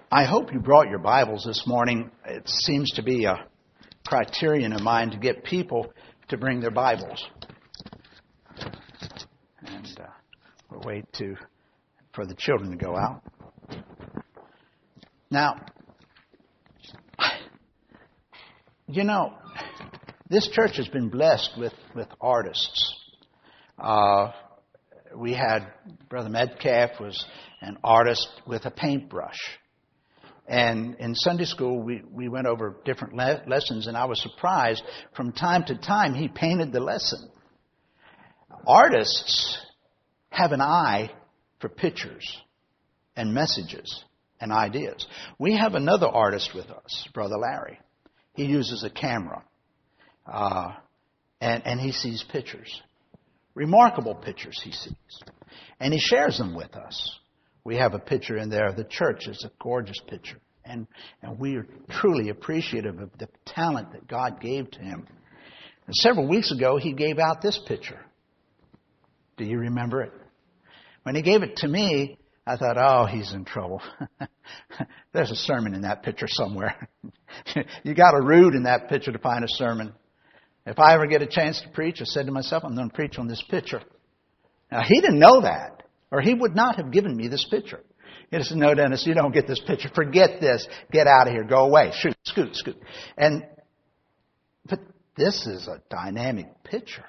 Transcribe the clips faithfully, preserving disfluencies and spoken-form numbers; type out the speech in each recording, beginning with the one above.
I hope you brought your Bibles this morning. It seems to be a criterion of mine to get people to bring their Bibles. And uh, we'll wait to for the children to go out. Now, you know, this church has been blessed with, with artists. Uh, we had Brother Metcalf was an artist with a paintbrush. And in Sunday school, we, we went over different le- lessons, and I was surprised. From time to time, he painted the lesson. Artists have an eye for pictures and messages and ideas. We have another artist with us, Brother Larry. He uses a camera, uh, and, and he sees pictures. Remarkable pictures he sees. And he shares them with us. We have a picture in there of the church. It's a gorgeous picture. And, and we are truly appreciative of the talent that God gave to him. And several weeks ago, he gave out this picture. Do you remember it? When he gave it to me, I thought, oh, he's in trouble. There's a sermon in that picture somewhere. You got to root in that picture to find a sermon. If I ever get a chance to preach, I said to myself, I'm going to preach on this picture. Now, he didn't know that, or he would not have given me this picture. He said, no, Dennis, you don't get this picture. Forget this. Get out of here. Go away. Shoot, scoot, scoot. And, but this is a dynamic picture.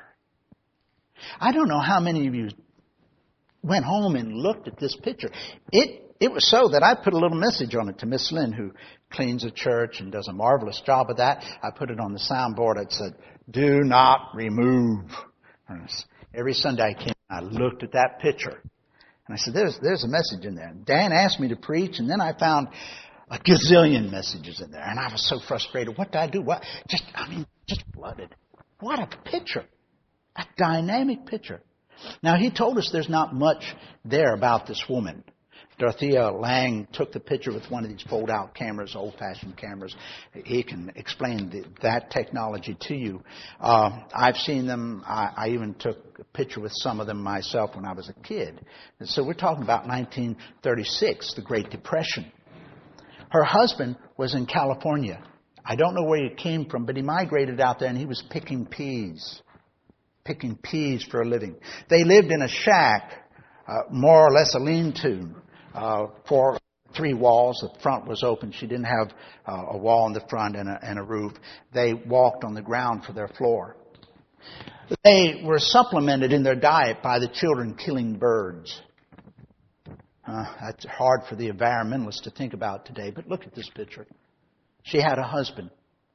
I don't know how many of you went home and looked at this picture. It it was so that I put a little message on it to Miss Lynn, who cleans the church and does a marvelous job of that. I put it on the soundboard. It said, do not remove. Every Sunday I came, I looked at that picture. And I said, there's there's a message in there. Dan asked me to preach, and then I found a gazillion messages in there. And I was so frustrated. What did I do? What? Just, I mean, just flooded. What a picture. A dynamic picture. Now, he told us there's not much there about this woman. Dorothea Lang took the picture with one of these fold-out cameras, old-fashioned cameras. He can explain the, that technology to you. Uh, I've seen them. I, I even took a picture with some of them myself when I was a kid. And so we're talking about nineteen thirty-six, the Great Depression. Her husband was in California. I don't know where he came from, but he migrated out there, and he was picking peas. Picking peas for a living. They lived in a shack, uh, more or less a lean-to, uh, for three walls. The front was open. She didn't have uh, a wall in the front and a, and a roof. They walked on the ground for their floor. They were supplemented in their diet by the children killing birds. Uh, that's hard for the environmentalists to think about today, but look at this picture. She had a husband.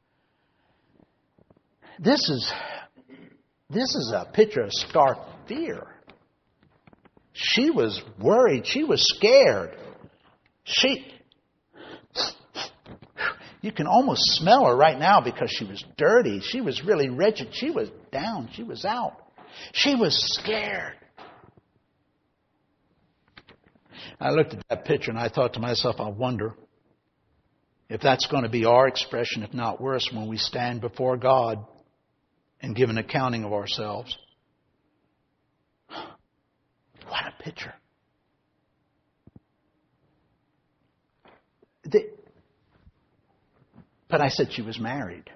This is... This is a picture of stark fear. She was worried. She was scared. She, you can almost smell her right now because she was dirty. She was really wretched. She was down. She was out. She was scared. I looked at that picture and I thought to myself, I wonder if that's going to be our expression, if not worse, when we stand before God and give an accounting of ourselves. What a picture. The, but I said she was married.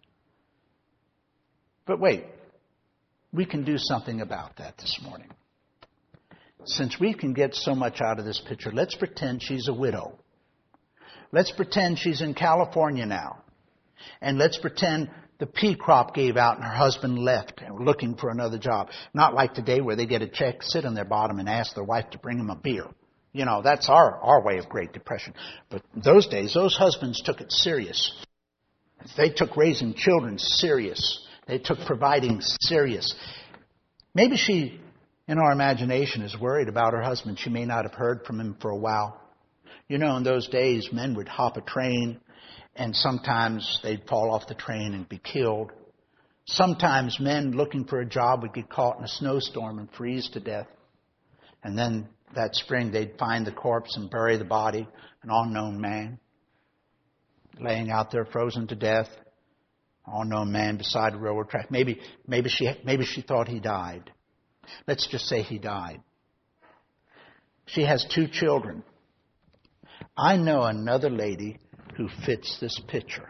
But wait, we can do something about that this morning. Since we can get so much out of this picture, let's pretend she's a widow. Let's pretend she's in California now. And let's pretend the pea crop gave out and her husband left and were looking for another job. Not like today where they get a check, sit on their bottom and ask their wife to bring them a beer. You know, that's our, our way of Great Depression. But those days, those husbands took it serious. They took raising children serious. They took providing serious. Maybe she, in our imagination, is worried about her husband. She may not have heard from him for a while. You know, in those days, men would hop a train, and sometimes they'd fall off the train and be killed. Sometimes men looking for a job would get caught in a snowstorm and freeze to death. And then that spring they'd find the corpse and bury the body, an unknown man, laying out there frozen to death. An unknown man beside a railroad track. Maybe, maybe she, maybe she thought he died. Let's just say he died. She has two children. I know another lady who fits this picture.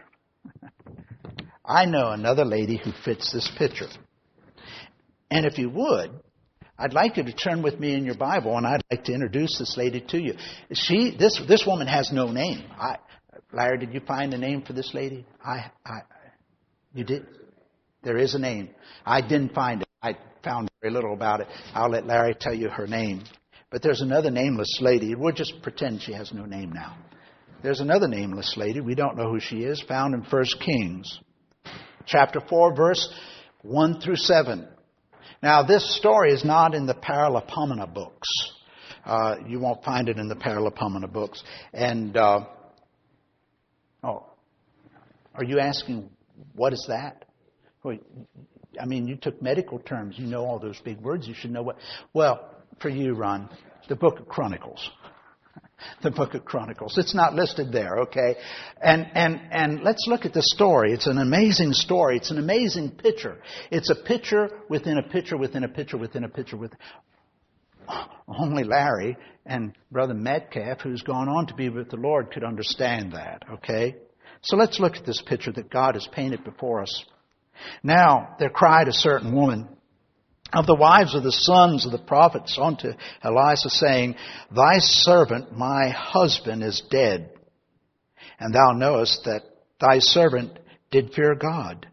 I know another lady who fits this picture. And if you would, I'd like you to turn with me in your Bible, and I'd like to introduce this lady to you. She, this, this woman has no name. I, Larry, did you find a name for this lady? I, I, you did? There is a name. I didn't find it. I found very little about it. I'll let Larry tell you her name. But there's another nameless lady. We'll just pretend she has no name now. There's another nameless lady. We don't know who she is, found in First Kings, chapter four, verse one through seven. Now, this story is not in the Paralipomena books. Uh, you won't find it in the Paralipomena books. And, uh, oh, are you asking, what is that? Well, I mean, you took medical terms. You know all those big words. You should know what. Well, for you, Ron, the Book of Chronicles. The Book of Chronicles. It's not listed there, okay? And and and let's look at the story. It's an amazing story. It's an amazing picture. It's a picture within a picture within a picture within a picture with only Larry and Brother Metcalf, who's gone on to be with the Lord, could understand that, okay? So let's look at this picture that God has painted before us. Now there cried a certain woman of the wives of the sons of the prophets unto Elisha, saying, Thy servant, my husband, is dead. And thou knowest that thy servant did fear God.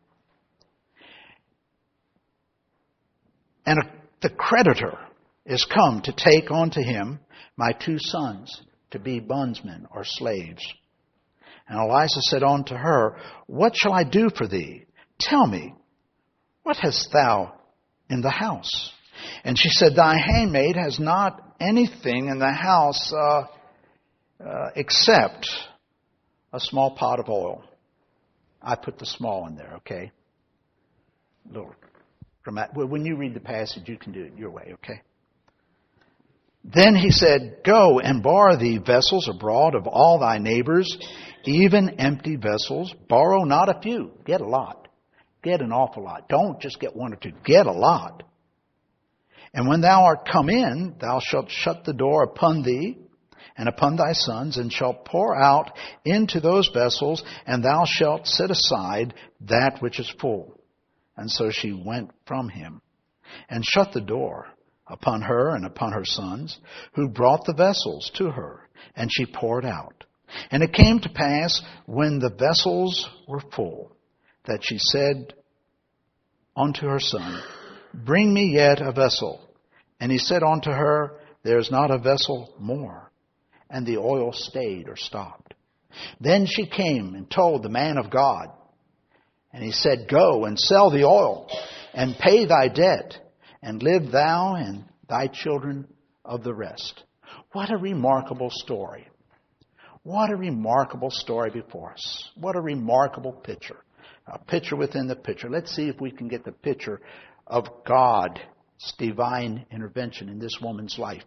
And the creditor is come to take unto him my two sons to be bondsmen or slaves. And Elisha said unto her, What shall I do for thee? Tell me, what hast thou in the house? And she said, Thy handmaid has not anything in the house uh, uh, except a small pot of oil. I put the small in there, okay? A little dramatic. Well, when you read the passage, you can do it your way, okay? Then he said, Go and borrow thee vessels abroad of all thy neighbors, even empty vessels. Borrow not a few, get a lot. Get an awful lot. Don't just get one or two. Get a lot. And when thou art come in, thou shalt shut the door upon thee and upon thy sons, and shalt pour out into those vessels, and thou shalt set aside that which is full. And so she went from him, and shut the door upon her and upon her sons, who brought the vessels to her, and she poured out. And it came to pass, when the vessels were full, that she said unto her son, Bring me yet a vessel. And he said unto her, There is not a vessel more. And the oil stayed or stopped. Then she came and told the man of God. And he said, Go and sell the oil, and pay thy debt, and live thou and thy children of the rest. What a remarkable story. What a remarkable story before us. What a remarkable picture. A picture within the picture. Let's see if we can get the picture of God's divine intervention in this woman's life.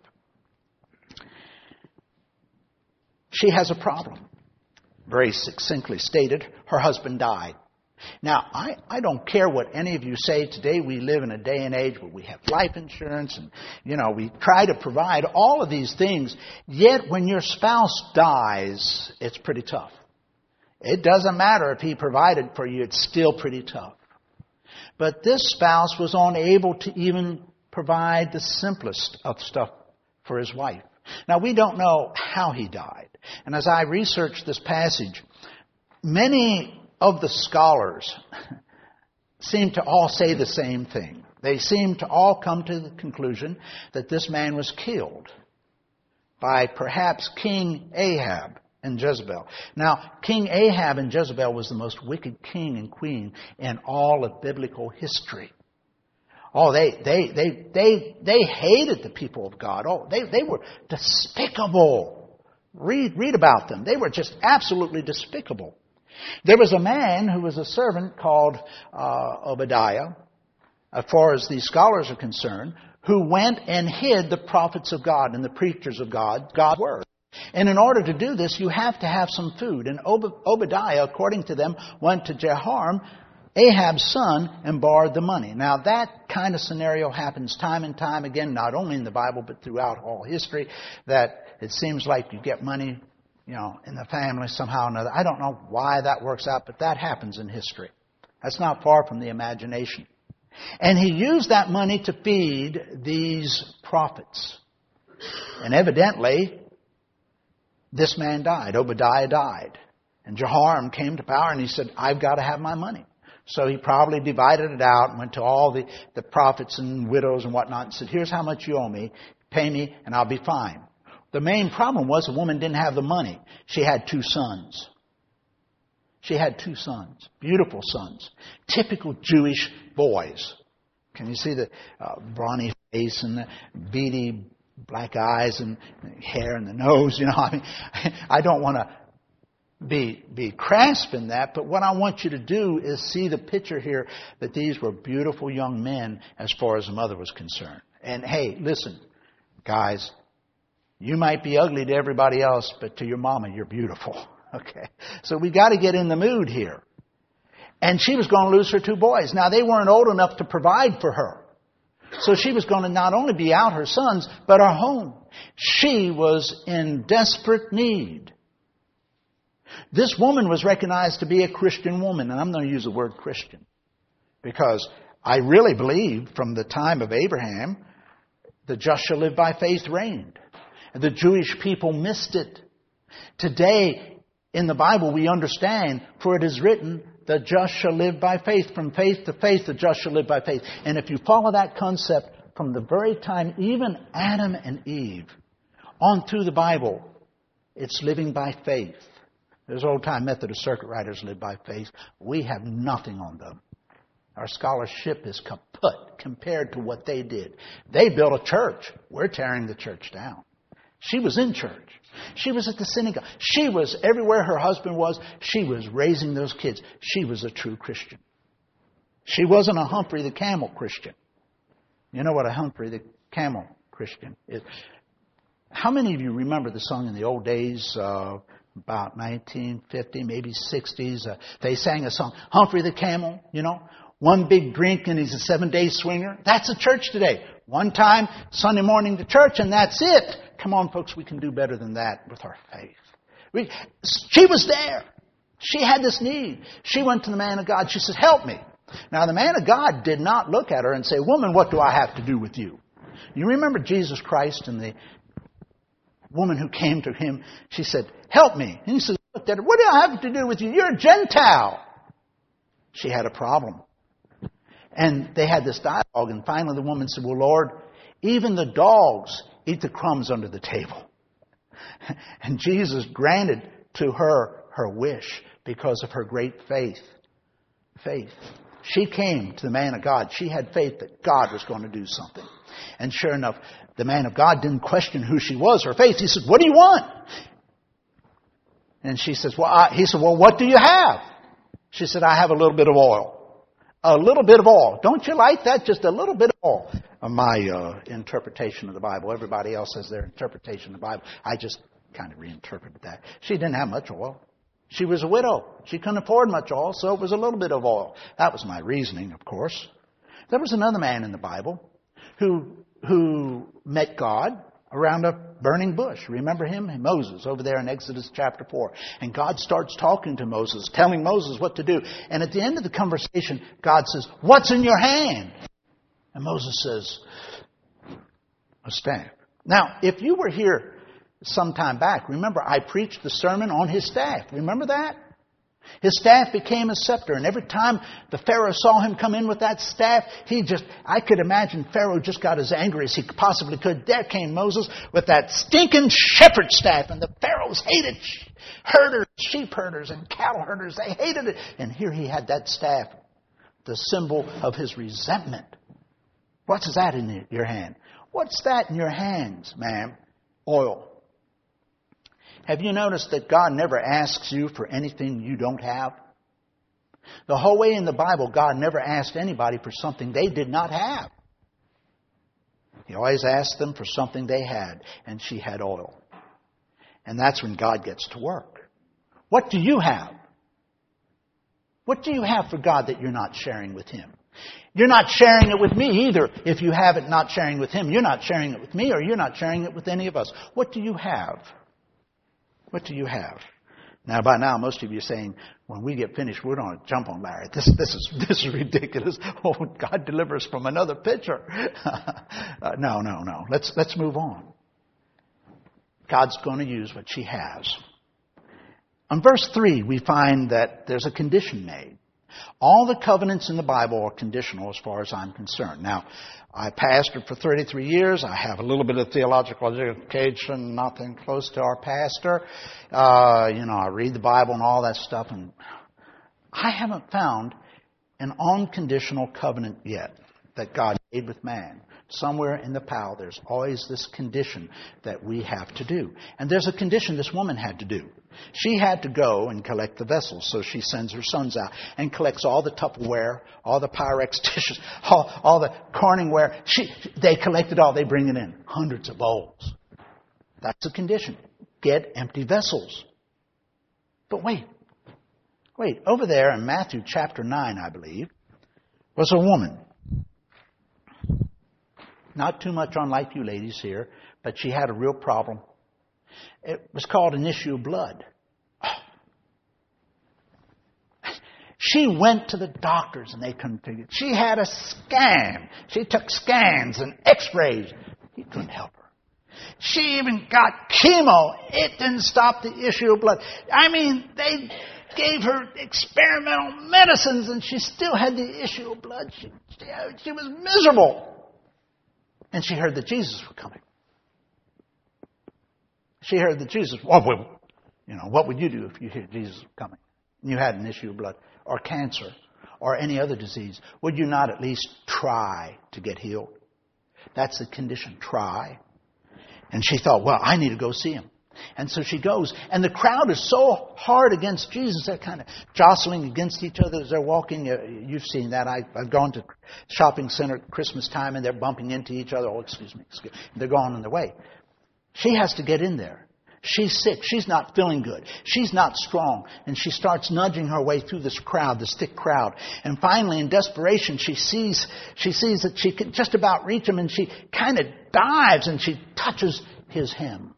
She has a problem. Very succinctly stated, her husband died. Now, I, I don't care what any of you say. Today we live in a day and age where we have life insurance and, you know, we try to provide all of these things. Yet when your spouse dies, it's pretty tough. It doesn't matter if he provided for you, it's still pretty tough. But this spouse was unable to even provide the simplest of stuff for his wife. Now, we don't know how he died. And as I researched this passage, many of the scholars seem to all say the same thing. They seem to all come to the conclusion that this man was killed by perhaps King Ahab and Jezebel. Now, King Ahab and Jezebel was the most wicked king and queen in all of biblical history. Oh, they they they they they hated the people of God. Oh, they they were despicable. Read read about them. They were just absolutely despicable. There was a man who was a servant called uh, Obadiah, as far as these scholars are concerned, who went and hid the prophets of God and the preachers of God, God's word. And in order to do this, you have to have some food. And Ob- Obadiah, according to them, went to Jehoram, Ahab's son, and borrowed the money. Now, that kind of scenario happens time and time again, not only in the Bible, but throughout all history, that it seems like you get money you know, in the family somehow or another. I don't know why that works out, but that happens in history. That's not far from the imagination. And he used that money to feed these prophets. And evidently, this man died. Obadiah died. And Jehoram came to power and he said, I've got to have my money. So he probably divided it out and went to all the, the prophets and widows and whatnot and said, here's how much you owe me. Pay me and I'll be fine. The main problem was the woman didn't have the money. She had two sons. She had two sons. Beautiful sons. Typical Jewish boys. Can you see the uh, brawny face and the beady black eyes and hair and the nose? You know, I mean, I don't want to be be crass in that, but what I want you to do is see the picture here that these were beautiful young men as far as the mother was concerned. And hey, listen, guys, you might be ugly to everybody else, but to your mama, you're beautiful. Okay, so we got to get in the mood here. And she was going to lose her two boys. Now, they weren't old enough to provide for her. So she was going to not only be out her sons, but her home. She was in desperate need. This woman was recognized to be a Christian woman. And I'm going to use the word Christian. Because I really believe from the time of Abraham, the just shall live by faith reigned. And the Jewish people missed it. Today, in the Bible, we understand, for it is written, the just shall live by faith. From faith to faith, the just shall live by faith. And if you follow that concept from the very time, even Adam and Eve, on through the Bible, it's living by faith. Those old-time Methodist circuit riders live by faith. We have nothing on them. Our scholarship is kaput compared to what they did. They built a church. We're tearing the church down. She was in church. She was at the synagogue. She was everywhere her husband was. She was raising those kids. She was a true Christian. She wasn't a Humphrey the Camel Christian. You know what a Humphrey the Camel Christian is? How many of you remember the song in the old days, uh, about nineteen fifty, maybe sixties? Uh, they sang a song, Humphrey the Camel, you know. One big drink and he's a seven-day swinger. That's a church today. One time, Sunday morning to church, and that's it. Come on, folks, we can do better than that with our faith. We, she was there. She had this need. She went to the man of God. She said, help me. Now, the man of God did not look at her and say, woman, what do I have to do with you? You remember Jesus Christ and the woman who came to him. She said, help me. And he said, looked at her, what do I have to do with you? You're a Gentile. She had a problem. And they had this dialogue. And finally the woman said, well, Lord, even the dogs eat the crumbs under the table. And Jesus granted to her her wish because of her great faith. Faith. She came to the man of God. She had faith that God was going to do something. And sure enough, the man of God didn't question who she was, her faith. He said, what do you want? And she says, well, I, he said, well, what do you have? She said, I have a little bit of oil. A little bit of oil. Don't you like that? Just a little bit of oil. Uh, my uh, interpretation of the Bible. Everybody else has their interpretation of the Bible. I just kind of reinterpreted that. She didn't have much oil. She was a widow. She couldn't afford much oil, so it was a little bit of oil. That was my reasoning, of course. There was another man in the Bible who who met God around a burning bush. Remember him? Moses, over there in Exodus chapter four. And God starts talking to Moses, telling Moses what to do. And at the end of the conversation, God says, what's in your hand? And Moses says, a staff. Now, if you were here some time back, remember I preached the sermon on his staff. Remember that? His staff became a scepter. And every time the Pharaoh saw him come in with that staff, he just, I could imagine Pharaoh just got as angry as he possibly could. There came Moses with that stinking shepherd staff. And the Pharaohs hated herders, sheep herders and cattle herders. They hated it. And here he had that staff, the symbol of his resentment. What's that in your hand? What's that in your hands, ma'am? Oil. Have you noticed that God never asks you for anything you don't have? The whole way in the Bible, God never asked anybody for something they did not have. He always asked them for something they had, and she had oil. And that's when God gets to work. What do you have? What do you have for God that you're not sharing with Him? You're not sharing it with me either. If you have it not sharing with Him, you're not sharing it with me, or you're not sharing it with any of us. What do you have? What do you have? Now, by now, most of you are saying, when we get finished, we're going to jump on Larry. This, this is this is ridiculous. Oh, God deliver us from another pitcher. uh, no, no, no. Let's let's move on. God's going to use what she has. On verse three, we find that there's a condition made. All the covenants in the Bible are conditional as far as I'm concerned. Now, I pastored for thirty-three years. I have a little bit of theological education, nothing close to our pastor. Uh, you know, I read the Bible and all that stuff, and I haven't found an unconditional covenant yet that God made with man. Somewhere in the Bible, there's always this condition that we have to do. And there's a condition this woman had to do. She had to go and collect the vessels, so she sends her sons out and collects all the Tupperware, all the Pyrex dishes, all, all the Corningware. She, they collect it all. They bring it in. Hundreds of bowls. That's a condition. Get empty vessels. But wait. Wait. Over there in Matthew chapter nine, I believe, was a woman. Not too much unlike you ladies here, but she had a real problem. It was called an issue of blood. She went to the doctors and they couldn't figure it. She had a scan. She took scans and x-rays. He couldn't help her. She even got chemo. It didn't stop the issue of blood. I mean, they gave her experimental medicines and she still had the issue of blood. She, she, she was miserable. And she heard that Jesus was coming. She heard that Jesus, well, you know, what would you do if you heard Jesus was coming? And you had an issue of blood or cancer or any other disease. Would you not at least try to get healed? That's the condition, try. And she thought, well, I need to go see him. And so she goes, and the crowd is so hard against Jesus. They're kind of jostling against each other as they're walking. You've seen that. I, I've gone to shopping center at Christmas time, and they're bumping into each other. Oh, excuse me. Excuse me. They're going on their way. She has to get in there. She's sick. She's not feeling good. She's not strong. And she starts nudging her way through this crowd, this thick crowd. And finally, in desperation, she sees she sees that she can just about reach him, and she kind of dives, and she touches his hem.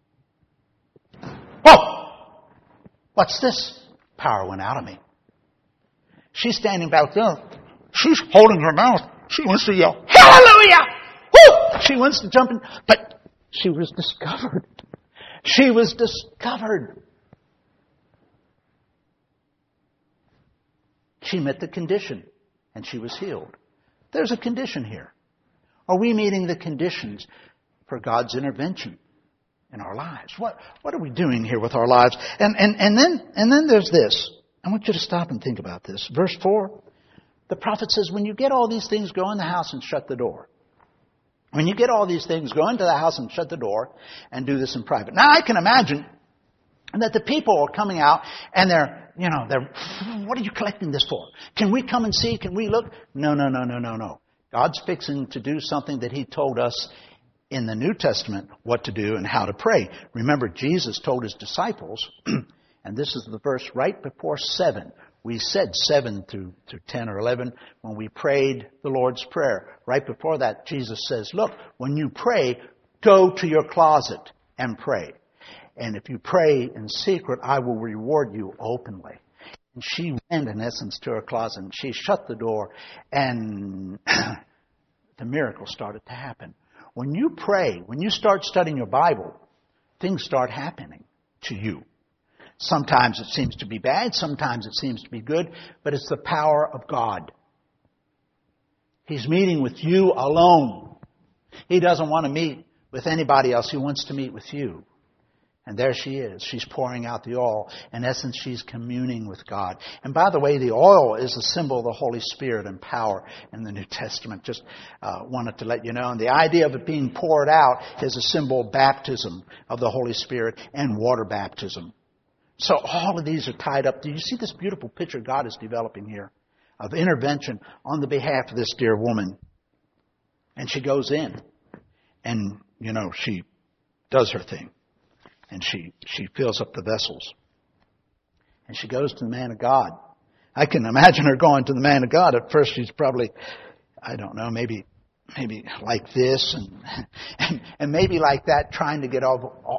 Whoa! What's this? Power went out of me. She's standing back there. She's holding her mouth. She wants to yell, hallelujah! Woo! She wants to jump in. But she was discovered. She was discovered. She met the condition and she was healed. There's a condition here. Are we meeting the conditions for God's intervention in our lives? What what are we doing here with our lives? And and and then and then there's this. I want you to stop and think about this. Verse four. The prophet says, when you get all these things, go in the house and shut the door. When you get all these things, go into the house and shut the door and do this in private. Now I can imagine that the people are coming out and they're, you know, they're, what are you collecting this for? Can we come and see? Can we look? No, no, no, no, no, no. God's fixing to do something that He told us in the New Testament what to do and how to pray. Remember, Jesus told His disciples, and this is the verse right before seven. We said seven through, through ten or eleven when we prayed the Lord's Prayer. Right before that, Jesus says, look, when you pray, go to your closet and pray. And if you pray in secret, I will reward you openly. And she went, in essence, to her closet and she shut the door, and the miracle started to happen. When you pray, when you start studying your Bible, things start happening to you. Sometimes it seems to be bad, sometimes it seems to be good, but it's the power of God. He's meeting with you alone. He doesn't want to meet with anybody else. He wants to meet with you. And there she is. She's pouring out the oil. In essence, she's communing with God. And by the way, the oil is a symbol of the Holy Spirit and power in the New Testament. Just uh, wanted to let you know. And the idea of it being poured out is a symbol of baptism of the Holy Spirit and water baptism. So all of these are tied up. Do you see this beautiful picture God is developing here of intervention on the behalf of this dear woman? And she goes in and, you know, she does her thing. And she, she fills up the vessels. And she goes to the man of God. I can imagine her going to the man of God. At first she's probably, I don't know, maybe maybe like this and and, and maybe like that, trying to get all, all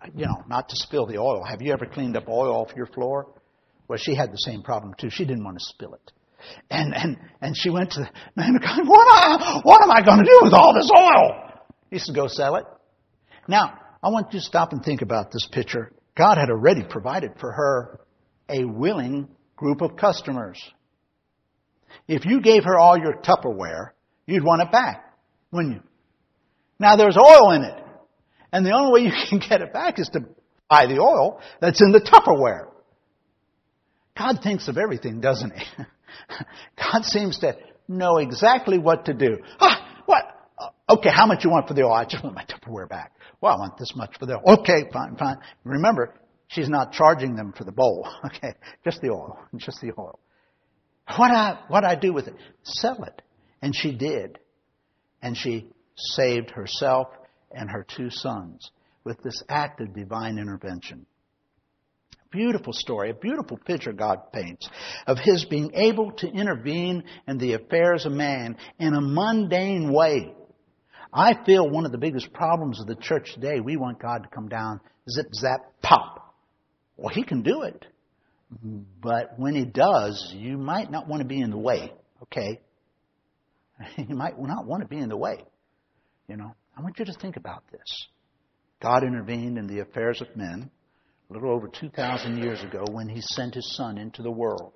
you know, not to spill the oil. Have you ever cleaned up oil off your floor? Well, she had the same problem too. She didn't want to spill it. And and and she went to the man of God, what, I, what am I going to do with all this oil? He said, go sell it. Now, I want you to stop and think about this picture. God had already provided for her a willing group of customers. If you gave her all your Tupperware, you'd want it back, wouldn't you? Now, there's oil in it. And the only way you can get it back is to buy the oil that's in the Tupperware. God thinks of everything, doesn't He? God seems to know exactly what to do. Ah, what? Okay, how much you want for the oil? I just want my Tupperware back. Well, I want this much for the oil. Okay, fine, fine. Remember, she's not charging them for the bowl. Okay, just the oil. Just the oil. What I, what I do with it? Sell it. And she did. And she saved herself and her two sons with this act of divine intervention. Beautiful story, a beautiful picture God paints of His being able to intervene in the affairs of man in a mundane way. I feel one of the biggest problems of the church today, we want God to come down, zip, zap, pop. Well, He can do it. But when He does, you might not want to be in the way, okay? You might not want to be in the way. You know, I want you to think about this. God intervened in the affairs of men a little over two thousand years ago when He sent His Son into the world.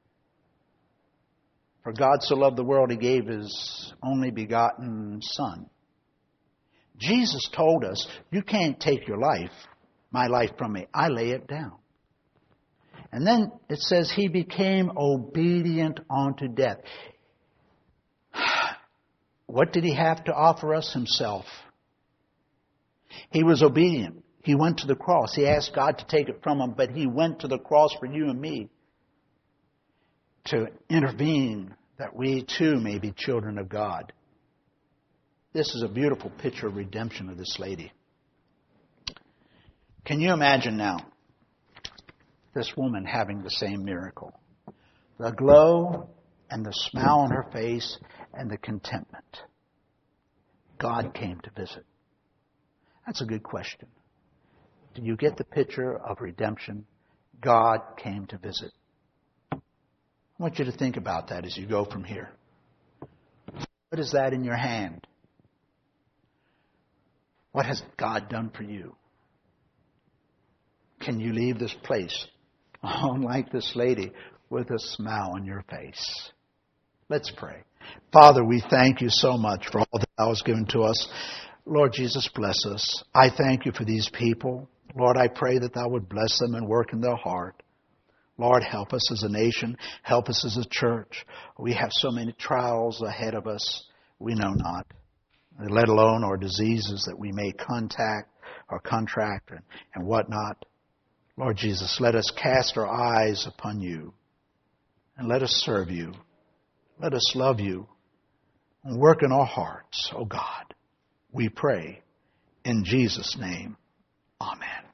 For God so loved the world, He gave His only begotten Son. Jesus told us, you can't take your life, my life from me. I lay it down. And then it says He became obedient unto death. What did He have to offer us? Himself. He was obedient. He went to the cross. He asked God to take it from Him, but He went to the cross for you and me to intervene that we too may be children of God. This is a beautiful picture of redemption of this lady. Can you imagine now this woman having the same miracle? The glow and the smile on her face and the contentment. God came to visit. That's a good question. Do you get the picture of redemption? God came to visit. I want you to think about that as you go from here. What is that in your hand? What has God done for you? Can you leave this place, unlike this lady, with a smile on your face? Let's pray. Father, we thank You so much for all that Thou hast given to us. Lord Jesus, bless us. I thank You for these people. Lord, I pray that Thou would bless them and work in their heart. Lord, help us as a nation. Help us as a church. We have so many trials ahead of us we know not, let alone our diseases that we may contact or contract and, and whatnot. Lord Jesus, let us cast our eyes upon You and let us serve You. Let us love You and work in our hearts, oh God. We pray in Jesus' name. Amen.